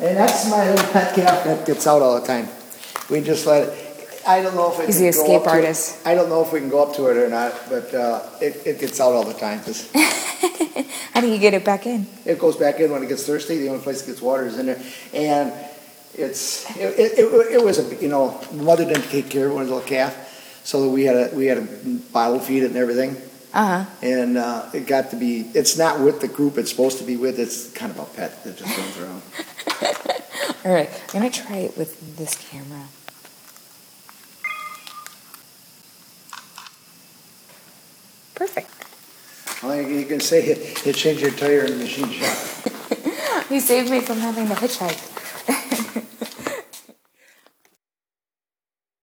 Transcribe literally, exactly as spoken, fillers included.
And that's my little pet calf that gets out all the time. We just let it. I don't know if it He's can the go escape up to artist. it. I don't know if we can go up to it or not, but uh, it, it gets out all the time. How do you get it back in? It goes back in when it gets thirsty. The only place it gets water is in there. And it's it, it, it, it was a, you know, mother didn't take care of it when it was a little calf, so we had a we had a bottle feed it and everything. Uh-huh. And uh, it got to be, it's not with the group it's supposed to be with. It's kind of a pet that just runs around. All right, I'm going to try it with this camera. Perfect. Well, you can say it, it changed your tire in the machine shop. He saved me from having to hitchhike.